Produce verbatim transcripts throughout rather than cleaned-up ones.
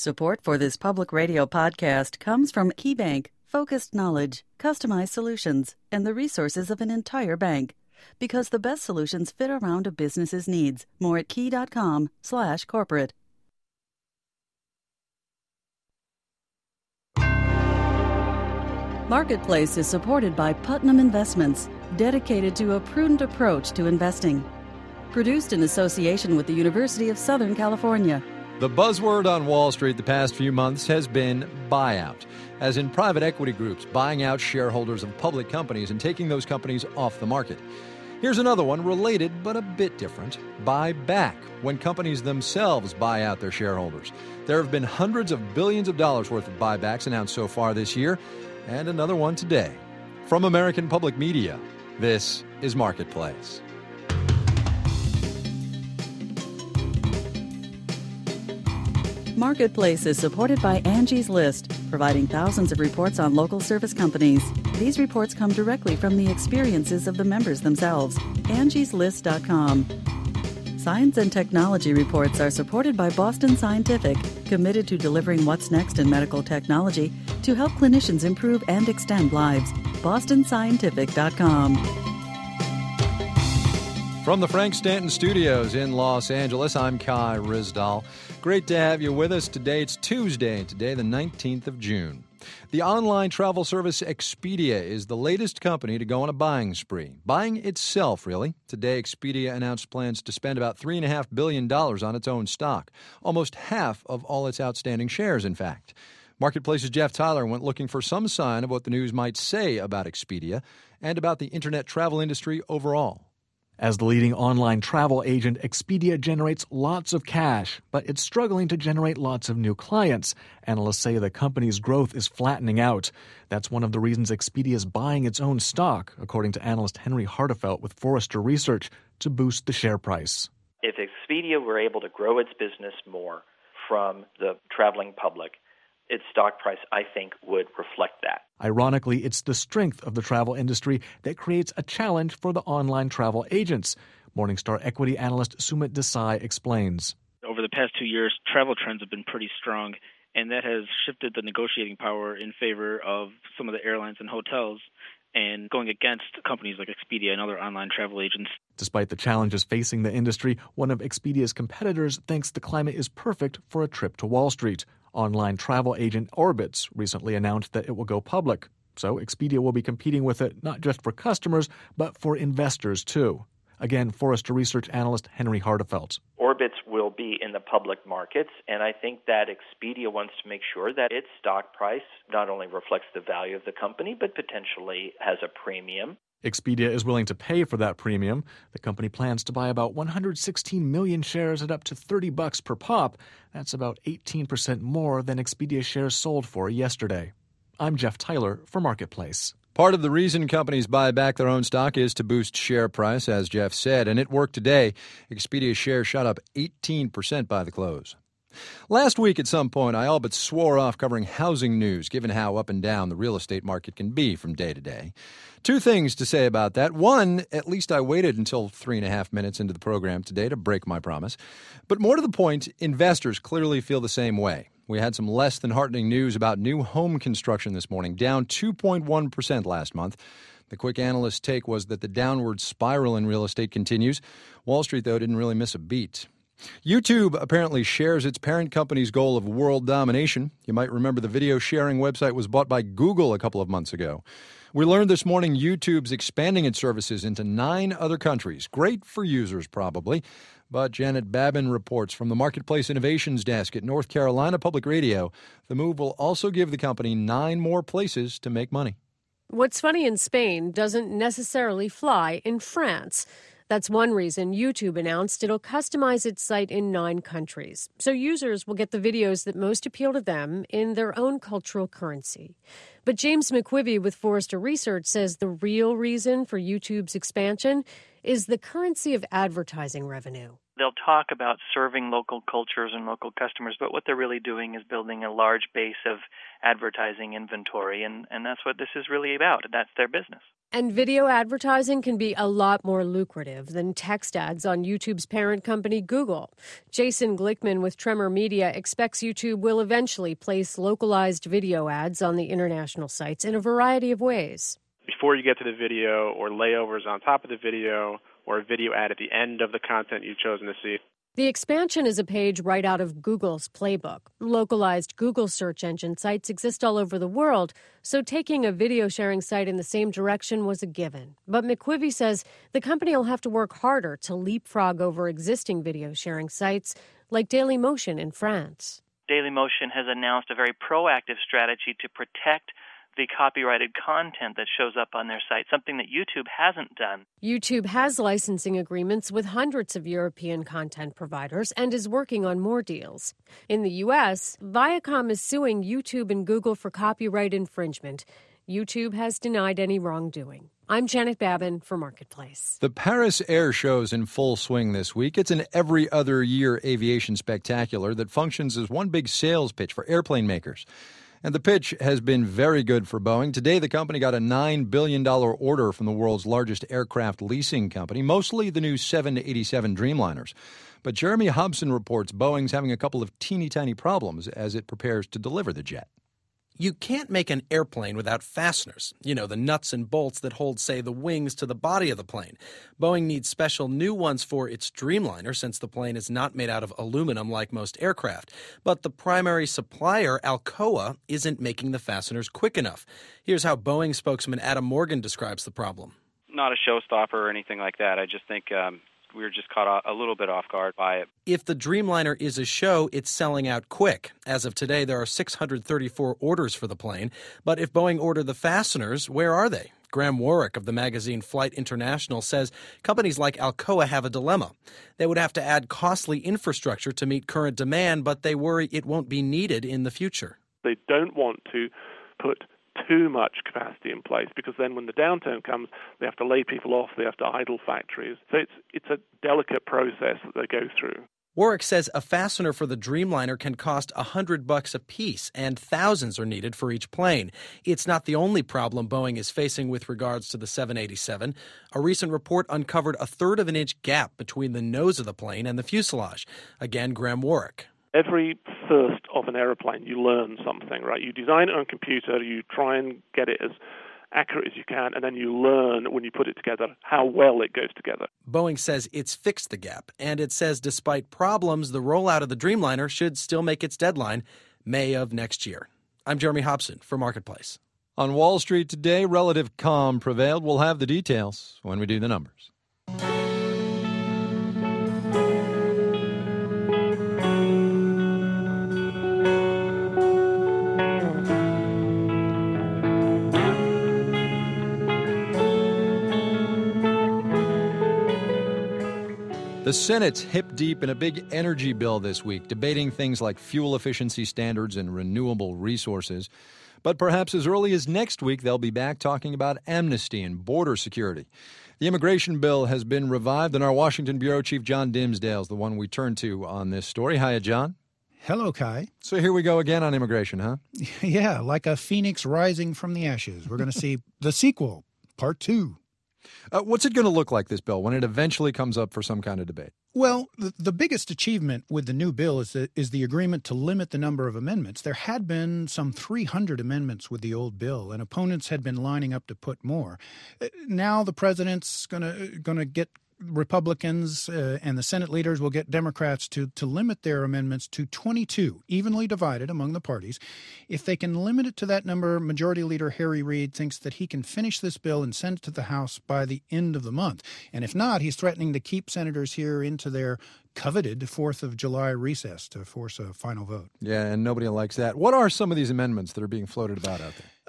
Support for this public radio podcast comes from KeyBank, focused knowledge, customized solutions, and the resources of an entire bank. Because the best solutions fit around a business's needs. More at key.com slash corporate. Marketplace is supported by Putnam Investments, dedicated to a prudent approach to investing. Produced in association with the University of Southern California. The buzzword on Wall Street the past few months has been buyout, as in private equity groups buying out shareholders of public companies and taking those companies off the market. Here's another one related but a bit different: buy back, when companies themselves buy out their shareholders. There have been hundreds of billions of dollars worth of buybacks announced so far this year, and another one today. From American Public Media, this is Marketplace. Marketplace is supported by Angie's List, providing thousands of reports on local service companies. These reports come directly from the experiences of the members themselves. Angie's List dot com. Science and technology reports are supported by Boston Scientific, committed to delivering what's next in medical technology to help clinicians improve and extend lives. Boston Scientific dot com. From the Frank Stanton Studios in Los Angeles, I'm Kai Ryssdal. Great to have you with us today. It's Tuesday, today the nineteenth of June. The online travel service Expedia is the latest company to go on a buying spree. Buying itself, really. Today, Expedia announced plans to spend about three point five billion dollars on its own stock. Almost half of all its outstanding shares, in fact. Marketplace's Jeff Tyler went looking for some sign of what the news might say about Expedia and about the internet travel industry overall. As the leading online travel agent, Expedia generates lots of cash, but it's struggling to generate lots of new clients. Analysts say the company's growth is flattening out. That's one of the reasons Expedia is buying its own stock, according to analyst Henry Hartefelt with Forrester Research, to boost the share price. If Expedia were able to grow its business more from the traveling public, its stock price, I think, would reflect that. Ironically, it's the strength of the travel industry that creates a challenge for the online travel agents. Morningstar equity analyst Sumit Desai explains. Over the past two years, travel trends have been pretty strong, and that has shifted the negotiating power in favor of some of the airlines and hotels and going against companies like Expedia and other online travel agents. Despite the challenges facing the industry, one of Expedia's competitors thinks the climate is perfect for a trip to Wall Street. Online travel agent Orbitz recently announced that it will go public. So Expedia will be competing with it not just for customers, but for investors too. Again, Forrester Research analyst Henry Hartefelt. Orbitz will be in the public markets, and I think that Expedia wants to make sure that its stock price not only reflects the value of the company, but potentially has a premium. Expedia is willing to pay for that premium. The company plans to buy about one hundred sixteen million shares at up to thirty bucks per pop. That's about eighteen percent more than Expedia shares sold for yesterday. I'm Jeff Tyler for Marketplace. Part of the reason companies buy back their own stock is to boost share price, as Jeff said, and it worked today. Expedia shares shot up eighteen percent by the close. Last week at some point, I all but swore off covering housing news, given how up and down the real estate market can be from day to day. Two things to say about that. One, at least I waited until three and a half minutes into the program today to break my promise. But more to the point, investors clearly feel the same way. We had some less than heartening news about new home construction this morning, down two point one percent last month. The quick analyst take was that the downward spiral in real estate continues. Wall Street, though, didn't really miss a beat. YouTube apparently shares its parent company's goal of world domination. You might remember the video sharing website was bought by Google a couple of months ago. We learned this morning YouTube's expanding its services into nine other countries. Great for users, probably. But Janet Babin reports from the Marketplace Innovations Desk at North Carolina Public Radio, the move will also give the company nine more places to make money. What's funny in Spain doesn't necessarily fly in France. That's one reason YouTube announced it'll customize its site in nine countries, so users will get the videos that most appeal to them in their own cultural currency. But James McQuivey with Forrester Research says the real reason for YouTube's expansion is the currency of advertising revenue. They'll talk about serving local cultures and local customers, but what they're really doing is building a large base of advertising inventory, and, and that's what this is really about. That's their business. And video advertising can be a lot more lucrative than text ads on YouTube's parent company, Google. Jason Glickman with Tremor Media expects YouTube will eventually place localized video ads on the international sites in a variety of ways. Before you get to the video, or layovers on top of the video, or a video ad at the end of the content you've chosen to see. The expansion is a page right out of Google's playbook. Localized Google search engine sites exist all over the world, so taking a video sharing site in the same direction was a given. But McQuivey says the company will have to work harder to leapfrog over existing video sharing sites like Dailymotion in France. Dailymotion has announced a very proactive strategy to protect the copyrighted content that shows up on their site, something that YouTube hasn't done. YouTube has licensing agreements with hundreds of European content providers and is working on more deals. In the U S, Viacom is suing YouTube and Google for copyright infringement. YouTube has denied any wrongdoing. I'm Janet Babin for Marketplace. The Paris Air Show's in full swing this week. It's an every other year aviation spectacular that functions as one big sales pitch for airplane makers. And the pitch has been very good for Boeing. Today, the company got a nine billion dollars order from the world's largest aircraft leasing company, mostly the new seven eighty-seven Dreamliners. But Jeremy Hobson reports Boeing's having a couple of teeny-tiny problems as it prepares to deliver the jet. You can't make an airplane without fasteners. You know, the nuts and bolts that hold, say, the wings to the body of the plane. Boeing needs special new ones for its Dreamliner since the plane is not made out of aluminum like most aircraft. But the primary supplier, Alcoa, isn't making the fasteners quick enough. Here's how Boeing spokesman Adam Morgan describes the problem. Not a showstopper or anything like that. I just think um, we were just caught a little bit off guard by it. If the Dreamliner is a show, it's selling out quick. As of today, there are six hundred thirty-four orders for the plane. But if Boeing ordered the fasteners, where are they? Graham Warwick of the magazine Flight International says companies like Alcoa have a dilemma. They would have to add costly infrastructure to meet current demand, but they worry it won't be needed in the future. They don't want to put too much capacity in place, because then when the downturn comes, they have to lay people off, they have to idle factories. So it's it's a delicate process that they go through. Warwick says a fastener for the Dreamliner can cost a hundred bucks a piece, and thousands are needed for each plane. It's not the only problem Boeing is facing with regards to the seven eighty-seven. A recent report uncovered a third of an inch gap between the nose of the plane and the fuselage. Again, Graham Warwick. Every first of an aeroplane, you learn something, right? You design it on a computer, you try and get it as accurate as you can, and then you learn when you put it together how well it goes together. Boeing says it's fixed the gap, and it says despite problems, the rollout of the Dreamliner should still make its deadline, May of next year. I'm Jeremy Hobson for Marketplace. On Wall Street today, relative calm prevailed. We'll have the details when we do the numbers. The Senate's hip-deep in a big energy bill this week, debating things like fuel efficiency standards and renewable resources. But perhaps as early as next week, they'll be back talking about amnesty and border security. The immigration bill has been revived, and our Washington Bureau Chief John Dimsdale is the one we turn to on this story. Hiya, John. Hello, Kai. So here we go again on immigration, huh? Yeah, like a phoenix rising from the ashes. We're going to see the sequel, part two. Uh, what's it going to look like, this bill, when it eventually comes up for some kind of debate? Well, the, the biggest achievement with the new bill is the, is the agreement to limit the number of amendments. There had been some three hundred amendments with the old bill, and opponents had been lining up to put more. Now the president's going to going to get Republicans uh, and the Senate leaders will get Democrats to to limit their amendments to twenty-two, evenly divided among the parties. If they can limit it to that number, Majority Leader Harry Reid thinks that he can finish this bill and send it to the House by the end of the month. And if not, he's threatening to keep senators here into their coveted fourth of July recess to force a final vote. Yeah, and nobody likes that. What are some of these amendments that are being floated about out there?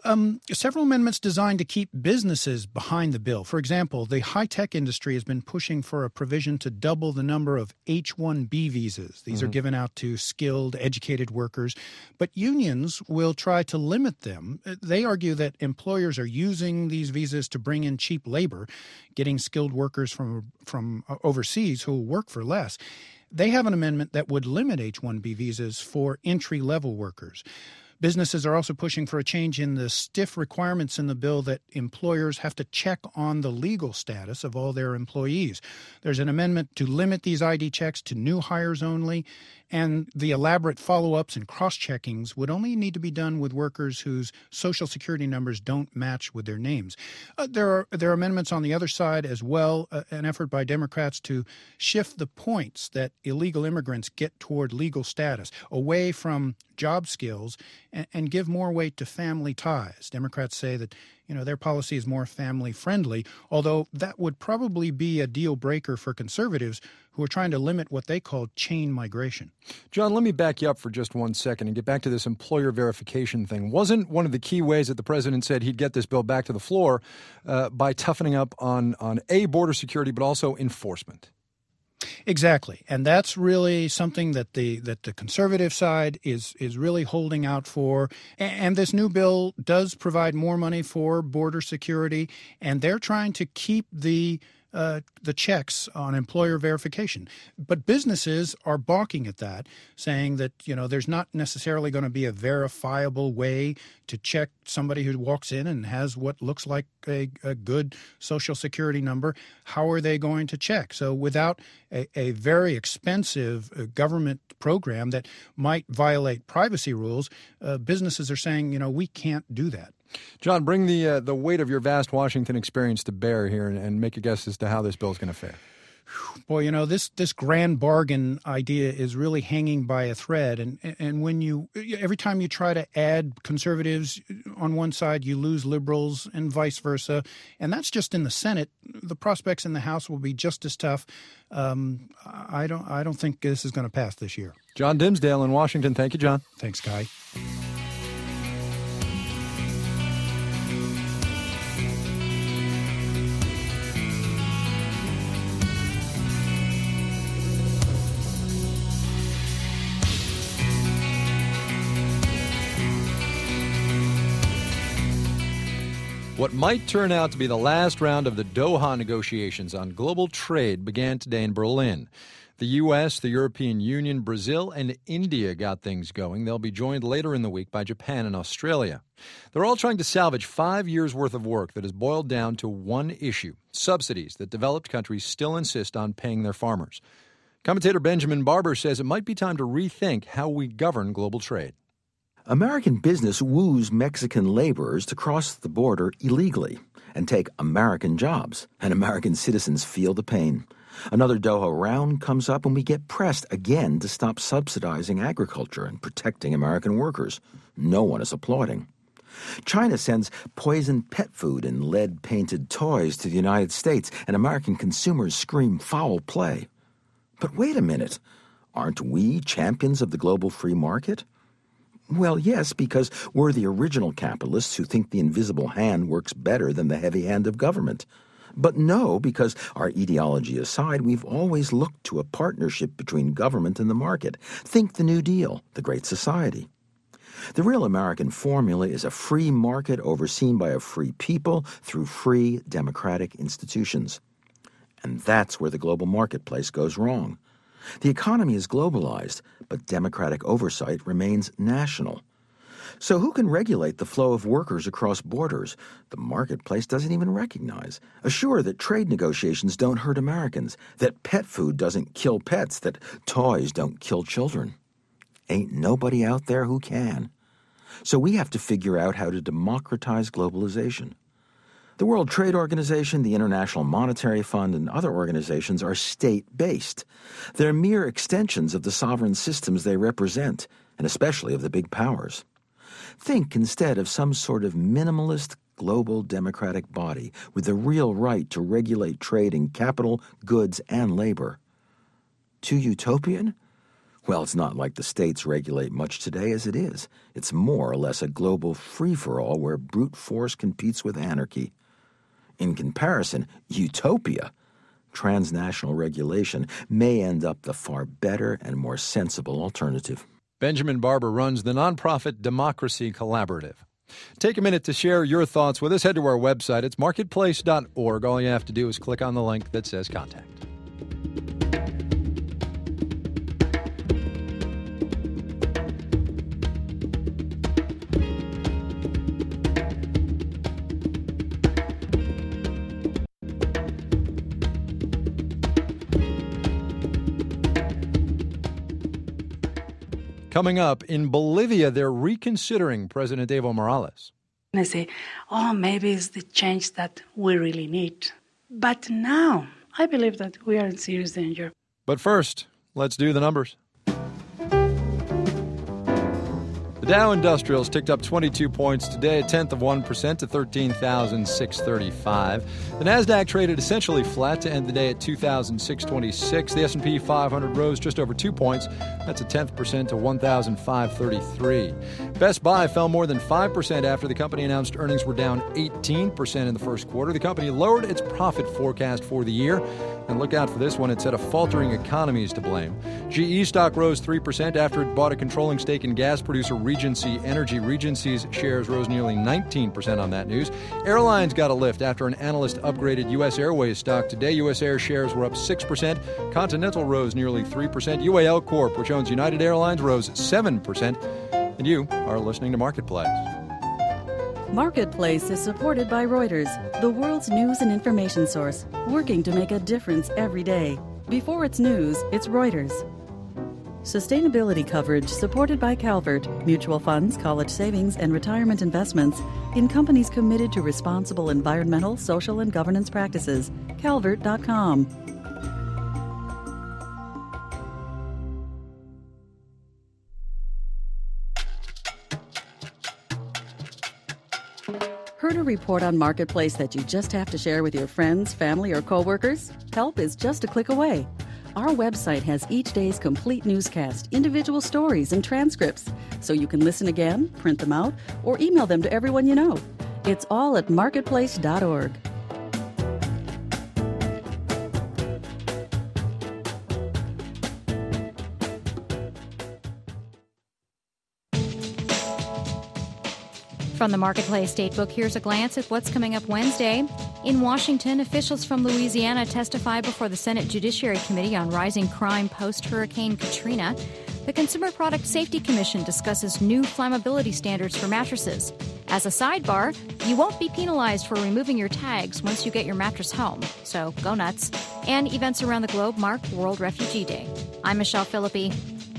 Um, several amendments designed to keep businesses behind the bill. For example, the high-tech industry has been pushing for a provision to double the number of H one B visas. These mm-hmm. are given out to skilled, educated workers. But unions will try to limit them. They argue that employers are using these visas to bring in cheap labor, getting skilled workers from, from overseas who will work for less. They have an amendment that would limit H one B visas for entry-level workers. Businesses are also pushing for a change in the stiff requirements in the bill that employers have to check on the legal status of all their employees. There's an amendment to limit these I D checks to new hires only, and the elaborate follow-ups and cross-checkings would only need to be done with workers whose Social Security numbers don't match with their names. Uh, there are there are amendments on the other side as well, uh, an effort by Democrats to shift the points that illegal immigrants get toward legal status away from job skills and, and give more weight to family ties. Democrats say that, you know, their policy is more family-friendly, although that would probably be a deal breaker for conservatives who are trying to limit what they call chain migration. John, let me back you up for just one second and get back to this employer verification thing. Wasn't one of the key ways that the president said he'd get this bill back to the floor uh, by toughening up on, on A, border security, but also enforcement? Exactly, and that's really something that the that the conservative side is is really holding out for. And this new bill does provide more money for border security, and they're trying to keep the uh, the checks on employer verification. But businesses are balking at that, saying that, you know, there's not necessarily going to be a verifiable way to check somebody who walks in and has what looks like a, a good Social Security number. How are they going to check? So without a, a very expensive uh, government program that might violate privacy rules, uh, businesses are saying, you know, we can't do that. John, bring the uh, the weight of your vast Washington experience to bear here and, and make a guess as to how this bill is going to fare. Boy, you know, this this grand bargain idea is really hanging by a thread. And and when you every time you try to add conservatives on one side, you lose liberals and vice versa. And that's just in the Senate. The prospects in the House will be just as tough. Um, I don't I don't think this is going to pass this year. John Dimsdale in Washington. Thank you, John. Thanks, Guy. What might turn out to be the last round of the Doha negotiations on global trade began today in Berlin. The U S, the European Union, Brazil, and India got things going. They'll be joined later in the week by Japan and Australia. They're all trying to salvage five years' worth of work that has boiled down to one issue: subsidies that developed countries still insist on paying their farmers. Commentator Benjamin Barber says it might be time to rethink how we govern global trade. American business woos Mexican laborers to cross the border illegally and take American jobs, and American citizens feel the pain. Another Doha round comes up and we get pressed again to stop subsidizing agriculture and protecting American workers. No one is applauding. China sends poisoned pet food and lead-painted toys to the United States, and American consumers scream foul play. But wait a minute, aren't we champions of the global free market? Well, yes, because we're the original capitalists who think the invisible hand works better than the heavy hand of government. But no, because our ideology aside, we've always looked to a partnership between government and the market. Think the New Deal, the Great Society. The real American formula is a free market overseen by a free people through free democratic institutions. And that's where the global marketplace goes wrong. The economy is globalized, but democratic oversight remains national. So who can regulate the flow of workers across borders the marketplace doesn't even recognize? Assure that trade negotiations don't hurt Americans, that pet food doesn't kill pets, that toys don't kill children. Ain't nobody out there who can. So we have to figure out how to democratize globalization. The World Trade Organization, the International Monetary Fund, and other organizations are state-based. They're mere extensions of the sovereign systems they represent, and especially of the big powers. Think instead of some sort of minimalist global democratic body with the real right to regulate trade in capital, goods, and labor. Too utopian? Well, it's not like the states regulate much today as it is. It's more or less a global free-for-all where brute force competes with anarchy. In comparison, utopia, transnational regulation, may end up the far better and more sensible alternative. Benjamin Barber runs the nonprofit Democracy Collaborative. Take a minute to share your thoughts with us. Head to our website. It's marketplace dot org. All you have to do is click on the link that says Contact. Coming up, in Bolivia, they're reconsidering President Evo Morales. I say, oh, maybe it's the change that we really need. But now, I believe that we are in serious danger. But first, let's do the numbers. The Dow Industrials ticked up twenty-two points today, a tenth of one percent to thirteen thousand six hundred thirty-five. The Nasdaq traded essentially flat to end the day at two thousand six hundred twenty-six. The S and P five hundred rose just over two points. That's a tenth percent to one thousand five hundred thirty-three. Best Buy fell more than five percent after the company announced earnings were down eighteen percent in the first quarter. The company lowered its profit forecast for the year. And look out for this one. It said a faltering economy is to blame. G E stock rose three percent after it bought a controlling stake in gas producer Regency Energy. Regency's shares rose nearly nineteen percent on that news. Airlines got a lift after an analyst upgraded U S Airways stock today. U S Air shares were up six percent. Continental rose nearly three percent. U A L Corp, which owns United Airlines, rose seven percent. And you are listening to Marketplace. Marketplace is supported by Reuters, the world's news and information source, working to make a difference every day. Before it's news, it's Reuters. Sustainability coverage supported by Calvert, mutual funds, college savings, and retirement investments in companies committed to responsible environmental, social, and governance practices. calvert dot com. Heard a report on Marketplace that you just have to share with your friends, family, or coworkers? Help is just a click away. Our website has each day's complete newscast, individual stories, and transcripts, so you can listen again, print them out, or email them to everyone you know. It's all at marketplace dot org. From the Marketplace Datebook, here's a glance at what's coming up Wednesday. In Washington, officials from Louisiana testify before the Senate Judiciary Committee on rising crime post-Hurricane Katrina. The Consumer Product Safety Commission discusses new flammability standards for mattresses. As a sidebar, you won't be penalized for removing your tags once you get your mattress home, so go nuts. And events around the globe mark World Refugee Day. I'm Michelle Philippi.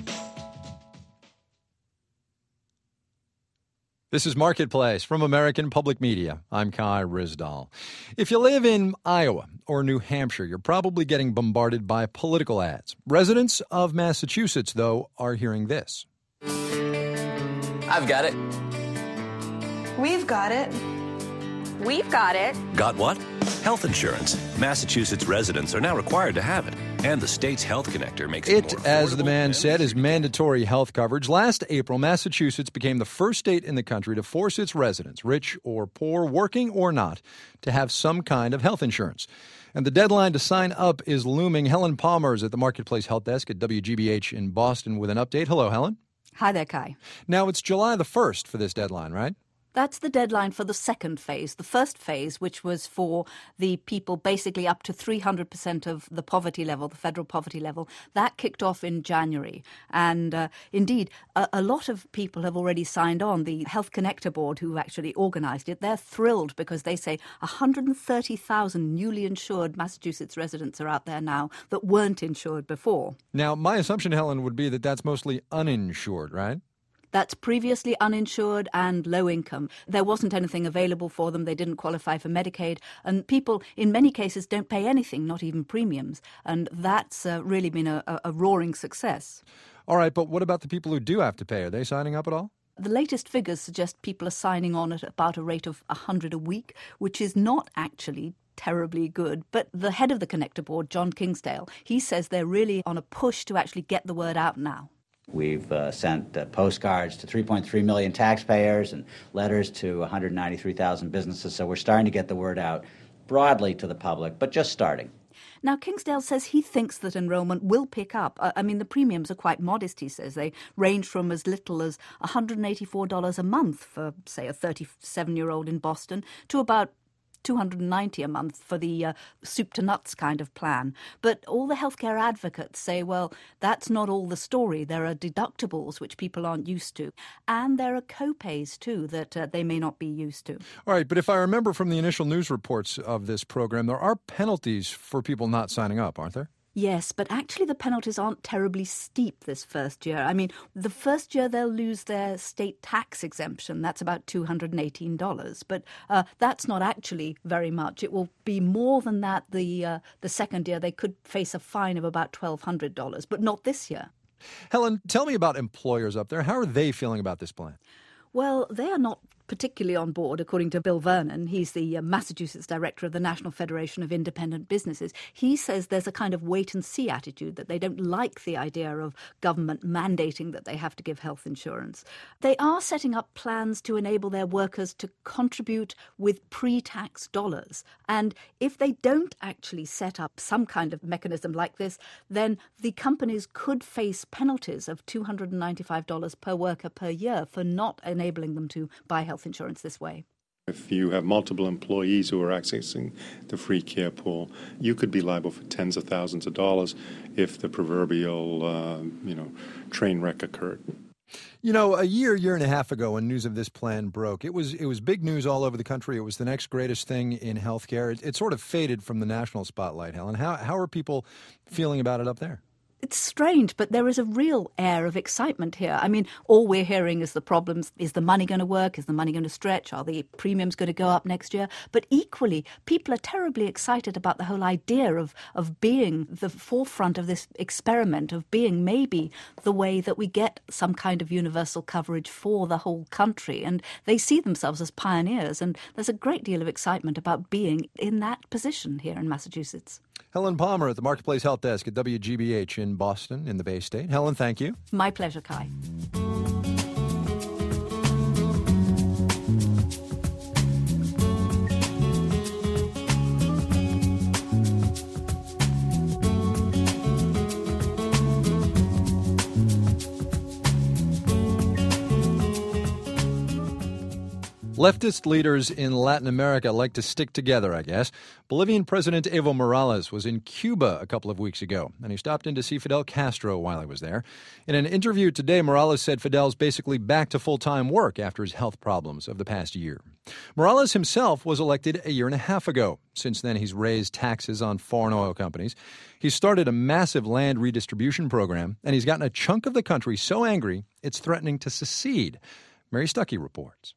This is Marketplace from American Public Media. I'm Kai Ryssdal. If you live in Iowa or New Hampshire, you're probably getting bombarded by political ads. Residents of Massachusetts, though, are hearing this. I've got it. We've got it. We've got it. Got what? Health insurance. Massachusetts residents are now required to have it. And the state's Health Connector makes it, it more as the man said, is mandatory health coverage. Last April, Massachusetts became the first state in the country to force its residents, rich or poor, working or not, to have some kind of health insurance. And the deadline to sign up is looming. Helen Palmer is at the Marketplace Health Desk at W G B H in Boston with an update. Hello, Helen. Hi there, Kai. Now, it's July the first for this deadline, right? That's the deadline for the second phase. The first phase, which was for the people basically up to three hundred percent of the poverty level, the federal poverty level, that kicked off in January. And uh, indeed, a, a lot of people have already signed on. The Health Connector Board, who actually organized it, they're thrilled because they say one hundred thirty thousand newly insured Massachusetts residents are out there now that weren't insured before. Now, my assumption, Helen, would be that that's mostly uninsured, right? That's previously uninsured and low income. There wasn't anything available for them. They didn't qualify for Medicaid. And people, in many cases, don't pay anything, not even premiums. And that's uh, really been a, a roaring success. All right, but what about the people who do have to pay? Are they signing up at all? The latest figures suggest people are signing on at about a rate of one hundred a week, which is not actually terribly good. But the head of the Connector Board, John Kingsdale, he says they're really on a push to actually get the word out now. We've uh, sent uh, postcards to three point three million taxpayers and letters to one hundred ninety-three thousand businesses, so we're starting to get the word out broadly to the public, but just starting. Now, Kingsdale says he thinks that enrolment will pick up. I mean, the premiums are quite modest, he says. They range from as little as one hundred eighty-four dollars a month for, say, a thirty-seven-year-old in Boston to about two hundred ninety dollars a month for the uh, soup to nuts kind of plan. But all the healthcare advocates say, well, that's not all the story. There are deductibles, which people aren't used to. And there are co-pays, too, that uh, they may not be used to. All right, but if I remember from the initial news reports of this program, there are penalties for people not signing up, aren't there? Yes, but actually the penalties aren't terribly steep this first year. I mean, the first year they'll lose their state tax exemption. That's about two hundred eighteen dollars. But uh, that's not actually very much. It will be more than that the uh, the second year. They could face a fine of about twelve hundred dollars, but not this year. Helen, tell me about employers up there. How are they feeling about this plan? Well, they are not particularly on board, according to Bill Vernon. He's the uh, Massachusetts director of the National Federation of Independent Businesses. He says there's a kind of wait-and-see attitude, that they don't like the idea of government mandating that they have to give health insurance. They are setting up plans to enable their workers to contribute with pre-tax dollars. And if they don't actually set up some kind of mechanism like this, then the companies could face penalties of two hundred ninety-five dollars per worker per year for not enabling them to buy health insurance this way. If you have multiple employees who are accessing the free care pool, you could be liable for tens of thousands of dollars if the proverbial, uh, you know, train wreck occurred. You know, a year, year and a half ago, when news of this plan broke, it was it was big news all over the country. It was the next greatest thing in healthcare. It, it sort of faded from the national spotlight, Helen. How how are people feeling about it up there? It's strange, but there is a real air of excitement here. I mean, all we're hearing is the problems. Is the money going to work? Is the money going to stretch? Are the premiums going to go up next year? But equally, people are terribly excited about the whole idea of, of being the forefront of this experiment, of being maybe the way that we get some kind of universal coverage for the whole country. And they see themselves as pioneers. And there's a great deal of excitement about being in that position here in Massachusetts. Helen Palmer at the Marketplace Health Desk at W G B H in Boston in the Bay State. Helen, thank you. My pleasure, Kai. Leftist leaders in Latin America like to stick together, I guess. Bolivian President Evo Morales was in Cuba a couple of weeks ago, and he stopped in to see Fidel Castro while he was there. In an interview today, Morales said Fidel's basically back to full-time work after his health problems of the past year. Morales himself was elected a year and a half ago. Since then, he's raised taxes on foreign oil companies. He's started a massive land redistribution program, and he's gotten a chunk of the country so angry it's threatening to secede. Mary Stuckey reports.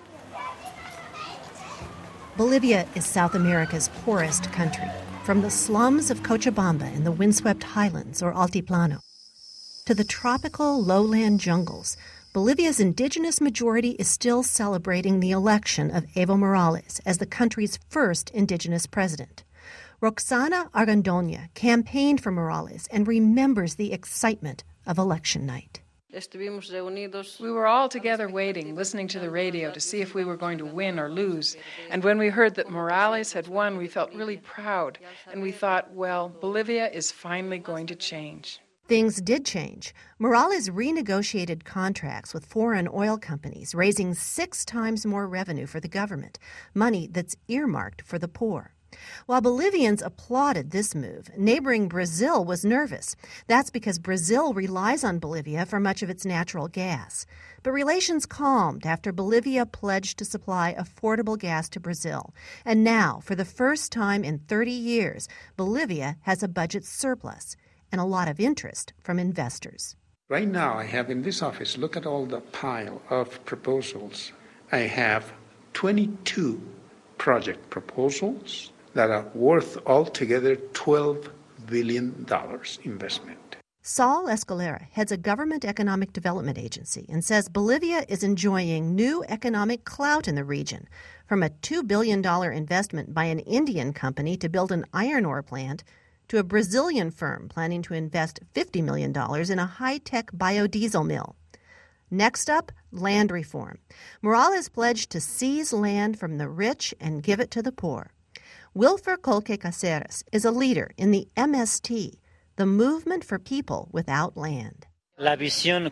Bolivia is South America's poorest country, from the slums of Cochabamba in the windswept highlands or Altiplano to the tropical lowland jungles. Bolivia's indigenous majority is still celebrating the election of Evo Morales as the country's first indigenous president. Roxana Argandoña campaigned for Morales and remembers the excitement of election night. We were all together waiting, listening to the radio to see if we were going to win or lose. And when we heard that Morales had won, we felt really proud. And we thought, well, Bolivia is finally going to change. Things did change. Morales renegotiated contracts with foreign oil companies, raising six times more revenue for the government, money that's earmarked for the poor. While Bolivians applauded this move, neighboring Brazil was nervous. That's because Brazil relies on Bolivia for much of its natural gas. But relations calmed after Bolivia pledged to supply affordable gas to Brazil. And now, for the first time in thirty years, Bolivia has a budget surplus and a lot of interest from investors. Right now, I have in this office, look at all the pile of proposals. I have twenty-two project proposals that are worth altogether twelve billion dollars investment. Saul Escalera heads a government economic development agency and says Bolivia is enjoying new economic clout in the region, from a two billion dollars investment by an Indian company to build an iron ore plant to a Brazilian firm planning to invest fifty million dollars in a high-tech biodiesel mill. Next up, land reform. Morales pledged to seize land from the rich and give it to the poor. Wilfer Colque Caceres is a leader in the M S T, the Movement for People Without Land. The vision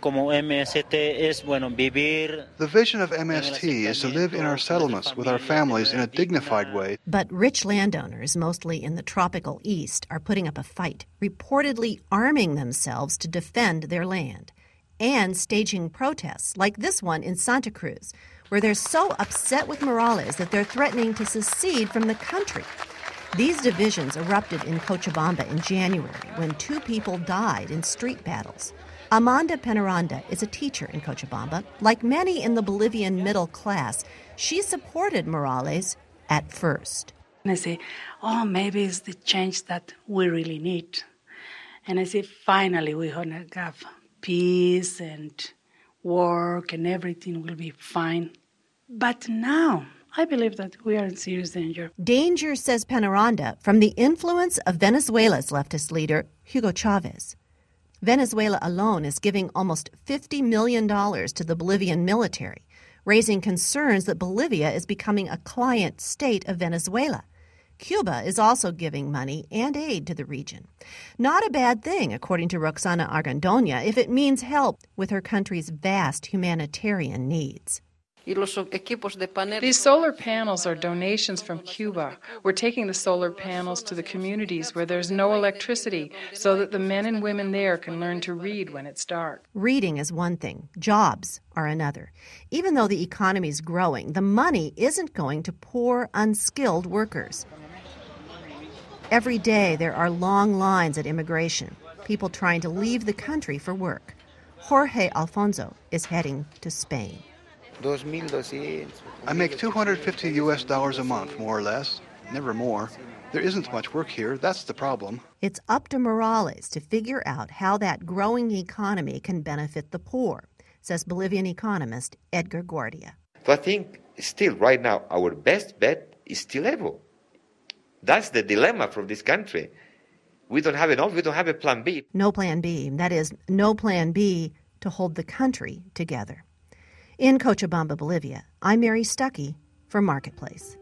of M S T is to live in our settlements with our families in a dignified way. But rich landowners, mostly in the tropical east, are putting up a fight, reportedly arming themselves to defend their land, and staging protests like this one in Santa Cruz, where they're so upset with Morales that they're threatening to secede from the country. These divisions erupted in Cochabamba in January when two people died in street battles. Amanda Penaranda is a teacher in Cochabamba. Like many in the Bolivian middle class, she supported Morales at first. And I say, oh, maybe it's the change that we really need. And I say, finally, we're going to have peace and work and everything will be fine. But now, I believe that we are in serious danger. Danger, says Penaranda, from the influence of Venezuela's leftist leader, Hugo Chavez. Venezuela alone is giving almost fifty million dollars to the Bolivian military, raising concerns that Bolivia is becoming a client state of Venezuela. Cuba is also giving money and aid to the region. Not a bad thing, according to Roxana Argandoña, if it means help with her country's vast humanitarian needs. These solar panels are donations from Cuba. We're taking the solar panels to the communities where there's no electricity so that the men and women there can learn to read when it's dark. Reading is one thing. Jobs are another. Even though the economy's growing, the money isn't going to poor, unskilled workers. Every day there are long lines at immigration, people trying to leave the country for work. Jorge Alfonso is heading to Spain. I make two hundred fifty U S dollars a month, more or less. Never more. There isn't much work here. That's the problem. It's up to Morales to figure out how that growing economy can benefit the poor, says Bolivian economist Edgar Guardia. So I think still right now our best bet is still Evo. That's the dilemma from this country. We don't have enough. We don't have a plan B. No plan B. That is, no plan B to hold the country together. In Cochabamba, Bolivia, I'm Mary Stuckey for Marketplace.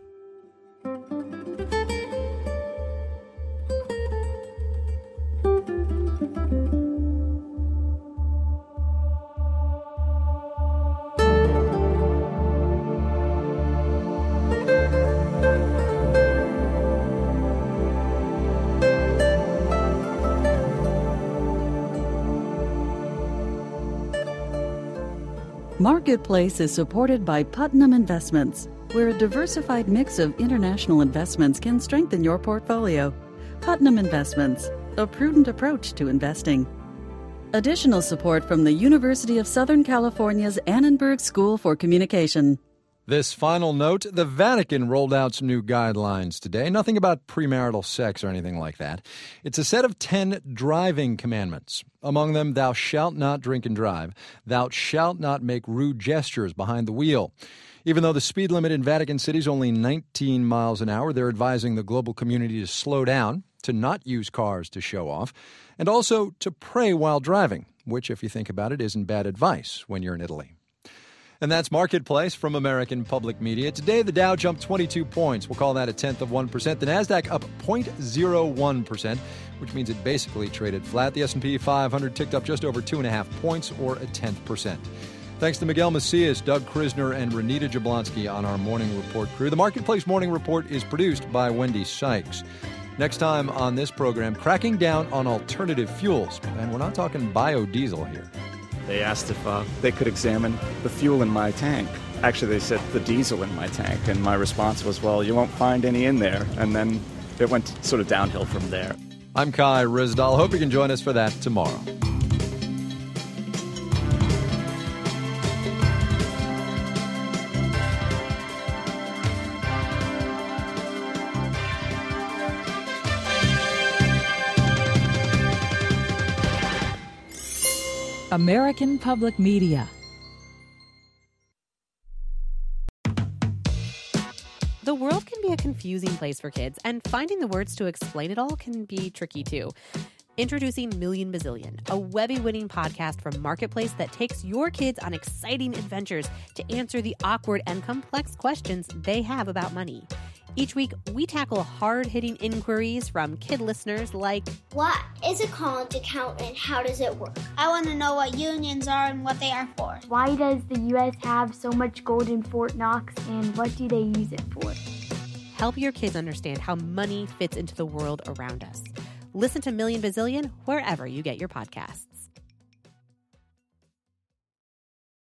Marketplace is supported by Putnam Investments, where a diversified mix of international investments can strengthen your portfolio. Putnam Investments, a prudent approach to investing. Additional support from the University of Southern California's Annenberg School for Communication. This final note, the Vatican rolled out some new guidelines today. Nothing about premarital sex or anything like that. It's a set of ten driving commandments. Among them, thou shalt not drink and drive. Thou shalt not make rude gestures behind the wheel. Even though the speed limit in Vatican City is only nineteen miles an hour, they're advising the global community to slow down, to not use cars to show off, and also to pray while driving, which, if you think about it, isn't bad advice when you're in Italy. And that's Marketplace from American Public Media. Today, the Dow jumped twenty-two points. We'll call that a tenth of one percent. The NASDAQ up zero point zero one percent, which means it basically traded flat. The S and P five hundred ticked up just over two point five points, or a tenth percent. Thanks to Miguel Macias, Doug Krisner, and Renita Jablonski on our Morning Report crew. The Marketplace Morning Report is produced by Wendy Sykes. Next time on this program, cracking down on alternative fuels. And we're not talking biodiesel here. They asked if uh, they could examine the fuel in my tank. Actually, they said the diesel in my tank, and my response was, well, you won't find any in there. And then it went sort of downhill from there. I'm Kai Ryssdal. Hope you can join us for that tomorrow. American Public Media. The world can be a confusing place for kids, and finding the words to explain it all can be tricky too. Introducing Million Bazillion, a Webby-winning podcast from Marketplace that takes your kids on exciting adventures to answer the awkward and complex questions they have about money. Each week, we tackle hard-hitting inquiries from kid listeners like, what is a college account and how does it work? I want to know what unions are and what they are for. Why does the U S have so much gold in Fort Knox and what do they use it for? Help your kids understand how money fits into the world around us. Listen to Million Bazillion wherever you get your podcasts.